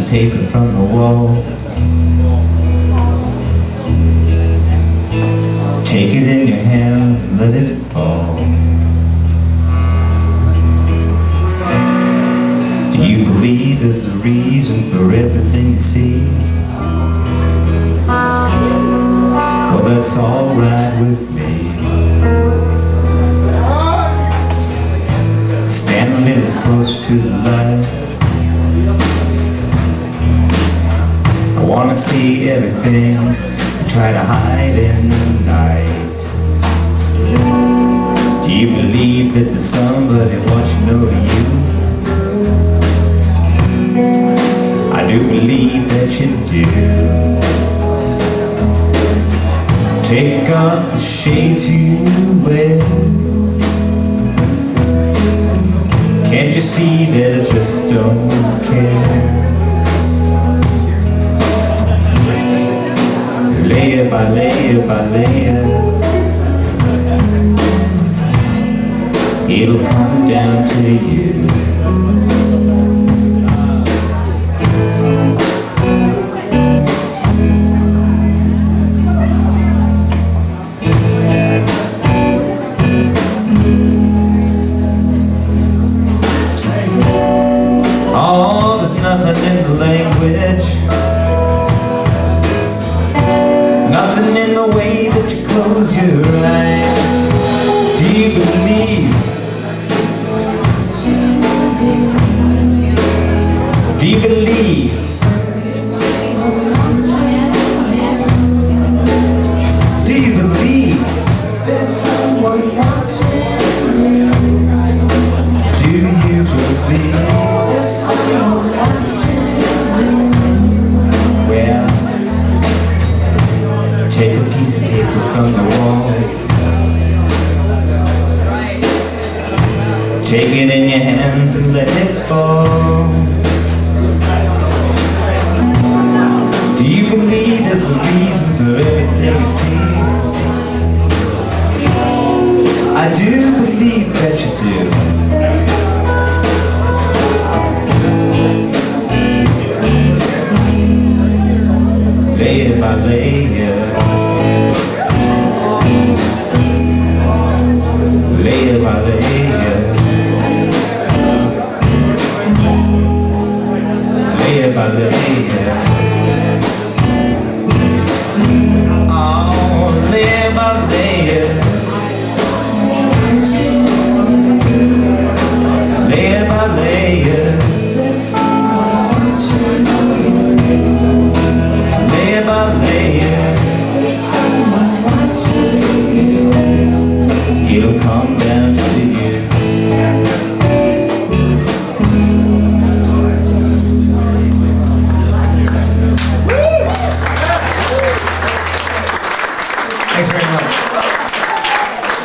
of paper from the wall. Take it in your hands and let it fall. Do you believe there's a reason for everything you see? Well, that's alright with me. Stand a little closer to the light. I wanna see everything you try to hide in the night. Do you believe that there's somebody watching over you? I do believe that you do. Take off the shades you wear. Can't you see that I just don't care? Layer by layer by layer, it'll come down to you. Oh, there's nothing in the language, nothing in the way that you close your eyes. Do you believe? Do you believe? Do you believe there's someone watching you? Do you believe there's someone watching you? Well, take a piece of paper from the wall. Take it in your hands and let it fall. Do you believe there's a reason for everything you see? I do believe that you do. Layer by layer, layer by layer, layer by layer. Oh, layer by layer, layer by layer, layer by layer. It'll come